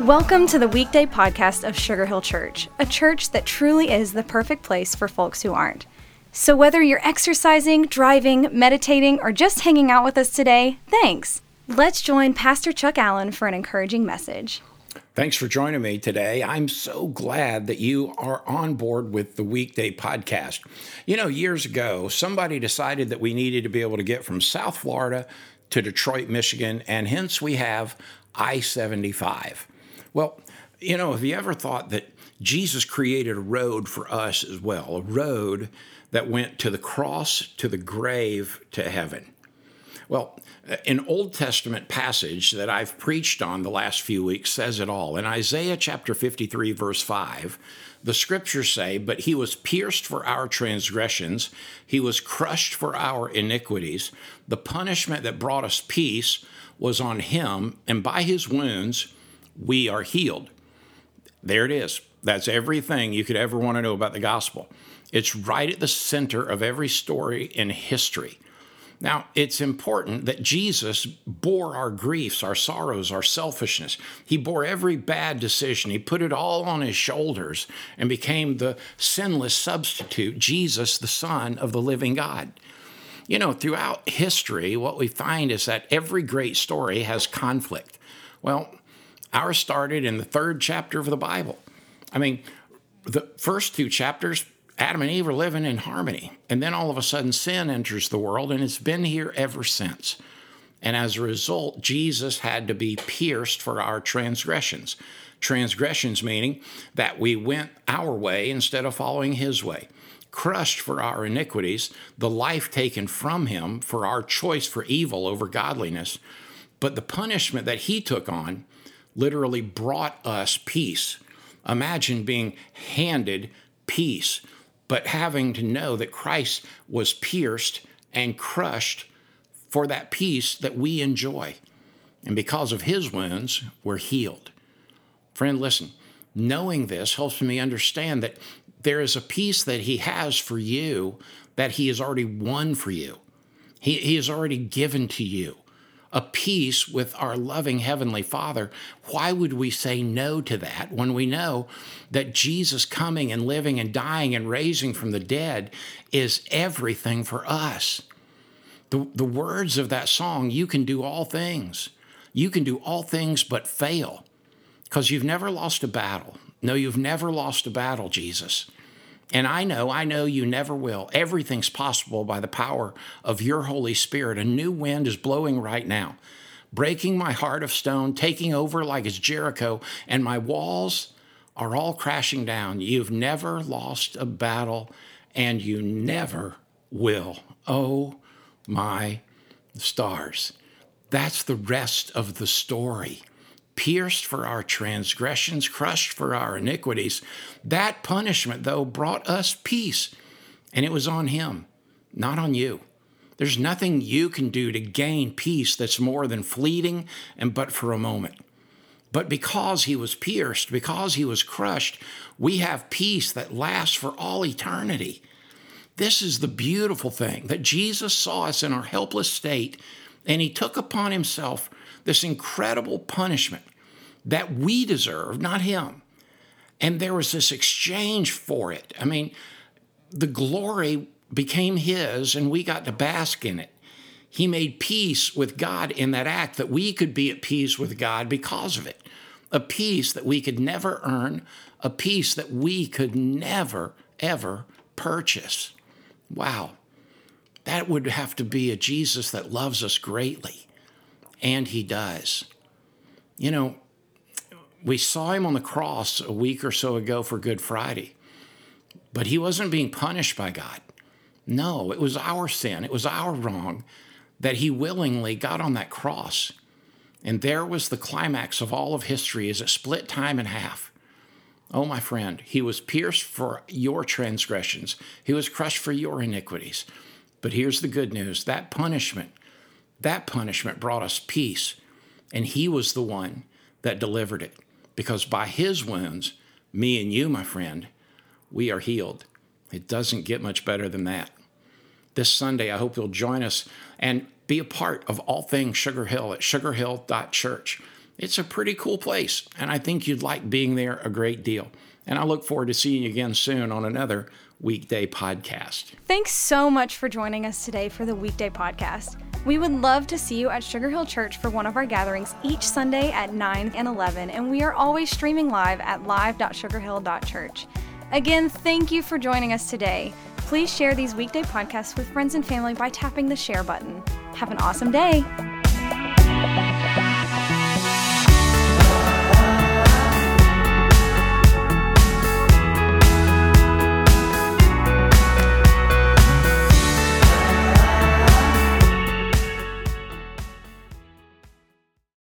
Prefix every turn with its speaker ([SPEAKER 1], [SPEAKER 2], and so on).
[SPEAKER 1] Welcome to the weekday podcast of Sugar Hill Church, a church that truly is the perfect place for folks who aren't. So whether you're exercising, driving, meditating, or just hanging out with us today, thanks. Let's join Pastor Chuck Allen for an encouraging message.
[SPEAKER 2] Thanks for joining me today. I'm so glad that you are on board with the weekday podcast. You know, years ago, somebody decided that we needed to be able to get from South Florida to Detroit, Michigan, and hence we have I-75. Well, you know, have you ever thought that Jesus created a road for us as well, a road that went to the cross, to the grave, to heaven? Well, an Old Testament passage that I've preached on the last few weeks says it all. In Isaiah chapter 53, verse 5, the scriptures say, "But he was pierced for our transgressions, he was crushed for our iniquities. The punishment that brought us peace was on him, and by his wounds we are healed." There it is. That's everything you could ever want to know about the gospel. It's right at the center of every story in history. Now, it's important that Jesus bore our griefs, our sorrows, our selfishness. He bore every bad decision. He put it all on his shoulders and became the sinless substitute, Jesus, the Son of the living God. You know, throughout history, what we find is that every great story has conflict. Well, ours started in the 3rd chapter of the Bible. I mean, the first 2 chapters, Adam and Eve are living in harmony. And then all of a sudden, sin enters the world, and it's been here ever since. And as a result, Jesus had to be pierced for our transgressions. Transgressions meaning that we went our way instead of following his way. Crushed for our iniquities, the life taken from him for our choice for evil over godliness. But the punishment that he took on literally brought us peace. Imagine being handed peace, but having to know that Christ was pierced and crushed for that peace that we enjoy. And because of his wounds, we're healed. Friend, listen, knowing this helps me understand that there is a peace that he has for you that he has already won for you. He has already given to you. A peace with our loving Heavenly Father. Why would we say no to that when we know that Jesus coming and living and dying and raising from the dead is everything for us? The words of that song, "You can do all things. You can do all things but fail," because you've never lost a battle. No, you've never lost a battle, Jesus. And I know you never will. Everything's possible by the power of your Holy Spirit. A new wind is blowing right now, breaking my heart of stone, taking over like it's Jericho, and my walls are all crashing down. You've never lost a battle, and you never will. Oh, my stars. That's the rest of the story. Pierced for our transgressions, crushed for our iniquities. That punishment, though, brought us peace. And it was on him, not on you. There's nothing you can do to gain peace that's more than fleeting and but for a moment. But because he was pierced, because he was crushed, we have peace that lasts for all eternity. This is the beautiful thing, that Jesus saw us in our helpless state, and he took upon himself this incredible punishment that we deserve, not him. And there was this exchange for it. I mean, the glory became his, and we got to bask in it. He made peace with God in that act, that we could be at peace with God because of it. A peace that we could never earn, a peace that we could never, ever purchase. Wow. That would have to be a Jesus that loves us greatly. And he does. You know, we saw him on the cross a week or so ago for Good Friday, but he wasn't being punished by God. No, it was our sin. It was our wrong that he willingly got on that cross. And there was the climax of all of history as it split time in half. Oh, my friend, he was pierced for your transgressions. He was crushed for your iniquities. But here's the good news. That punishment brought us peace, and he was the one that delivered it. Because by his wounds, me and you, my friend, we are healed. It doesn't get much better than that. This Sunday, I hope you'll join us and be a part of all things Sugar Hill at sugarhill.church. It's a pretty cool place, and I think you'd like being there a great deal. And I look forward to seeing you again soon on another Weekday Podcast.
[SPEAKER 1] Thanks so much for joining us today for the Weekday Podcast. We would love to see you at Sugar Hill Church for one of our gatherings each Sunday at 9 and 11, and we are always streaming live at live.sugarhill.church. Again, thank you for joining us today. Please share these Weekday podcasts with friends and family by tapping the share button. Have an awesome day.